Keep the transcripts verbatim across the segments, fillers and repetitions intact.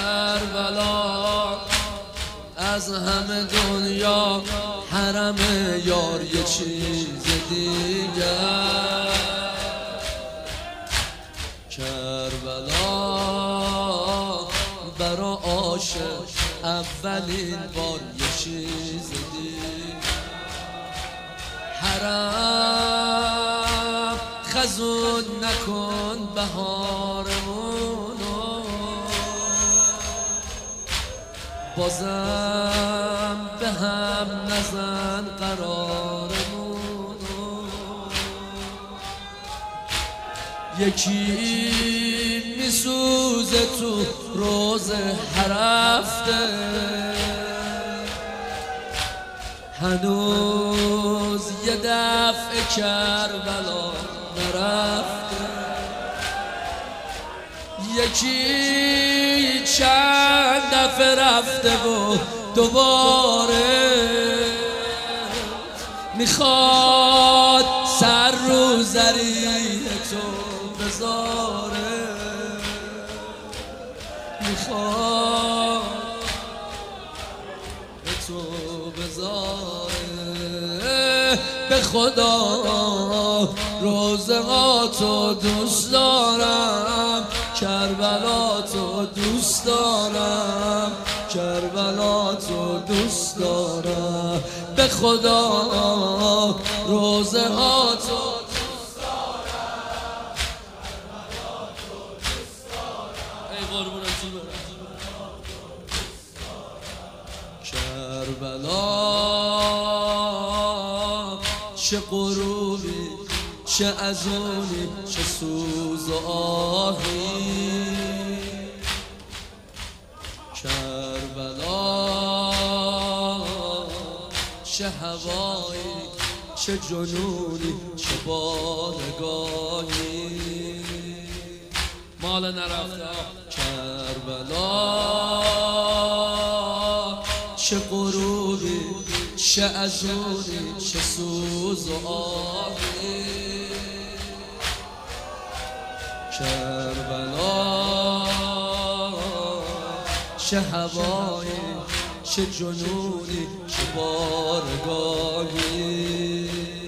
کربلا از همه دنیا حرم یار یه چیز دیگه. کربلا برا عاشق اولین بار یه چیز دیگه. حرم خزون نکن بهارمونو، بازم به هم نزن قرارمونو. یکی میسوزه تو روز هر هفته، هنوز یه دفعه کربلا نرفته. یکی چند دفعه رفته و دوباره میخواد سر رو زریع تو بذاره، میخواد تو بذاره. به خدا روزقاتو دوست دارم، کربلاتو دوست دارم، کربلاتو دوست دارم. به خدا روزقاتو دوست دارم، کربلاتو دوست دارم. ای قربون کربلا چه غروبی، چه ازونی، چه سوز و آهی. کربلا چه هوایی، چه جنونی، چه بارگاهی. مال نرفته کربلا چه غروبی، چه ازونی، چه سوز و آهی. کربلا چه هوایی، چه جنونی، چه بارگاهی.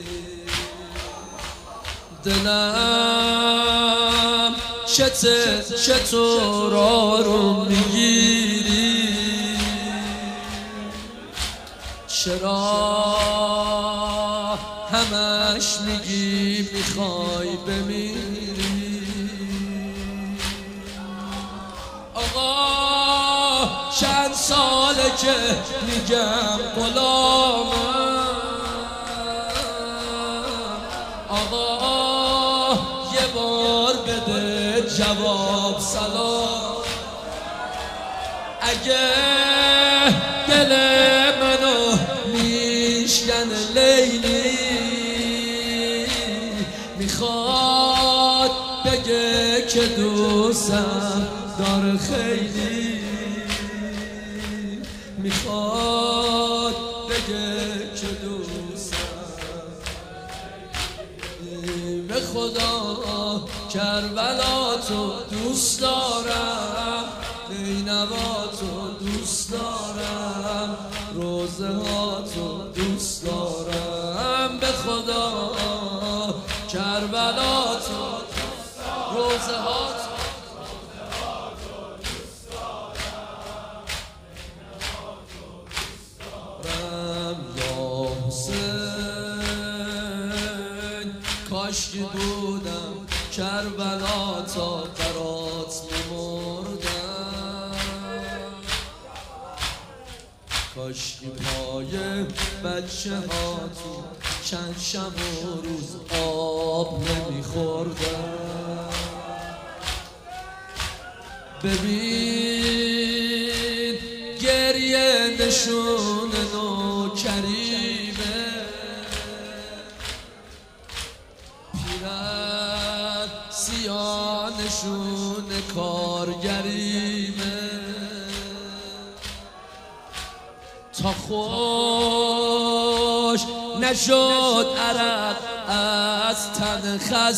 دلم چته چطور آروم میگیری، چرا همش میگی میخوای بمیری. آقا چند ساله که میگم غلامم، آقا یه بار بده جواب سلام. اگه دل منو میشکن لیلی، میخواد بگه که دوستم داره خیلی، میخواد بگه که دوستم. به خدا کربلاتو دوست دارم، نینواتو دوست دارم، روزهاتو دوست دارم. به خدا کربلاتو دوست دارم، روزهاتو دوست دارم. یا حسین کاشکی بودم کربلا تا برات میمردم، کاشکی پای بچه ها تو چند شب و روز آب نمیخوردم. ببین گریه نشون نوکریمه، پیرن سیاه نشون کارگریمه. تا خوش نشد عرق از تن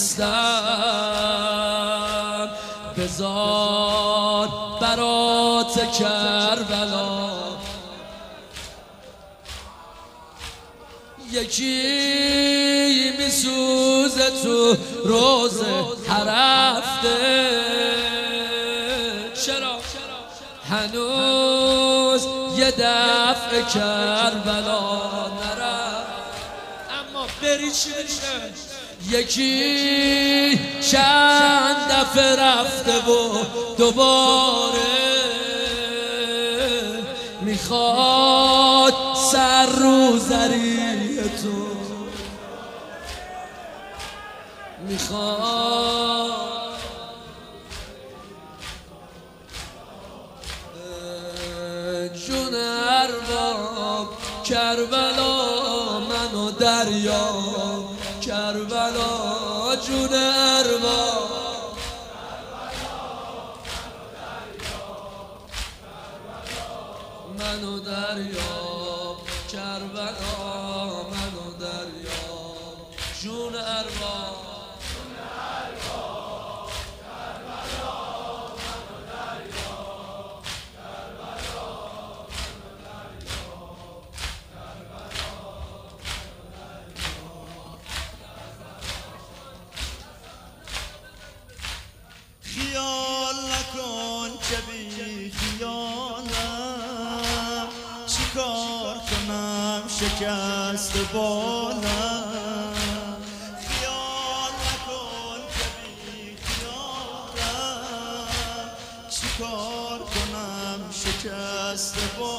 خستم، بذار برات ذات کربلا یکی میسوزه تو روز هرفته چرا هنوز یه دفع کربلا نرفت اما بری چی میشه یکی چند دفعه رفته و دوباره میخواد سر رو زری تو میخواد جون ارباب کربلا منو دریا کربلا جون ارباب منو دریا کربلا منو دریا جون ارباب خیال نکن که بی خیالم چیکار کنم شکست بالم خیال نکن که بی خیالم چیکار کنم شکست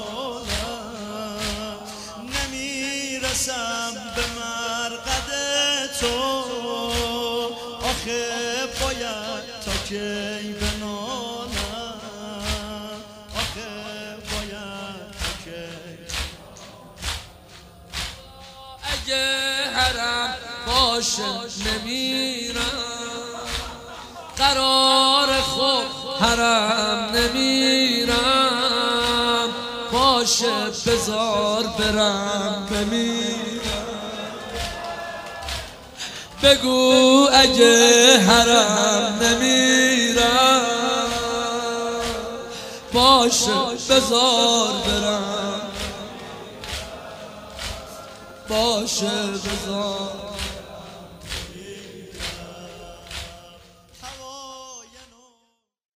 بالم نمیرسم به مرقد تو آخه باید تا کی بنالم آخه باید تا کی اگه حرم باشه نمیرم قرار خوب حرم نمیرم باشه بذار برم بمیرم بگو اگه حرم نمیرم باشه بذار برم باشه بذار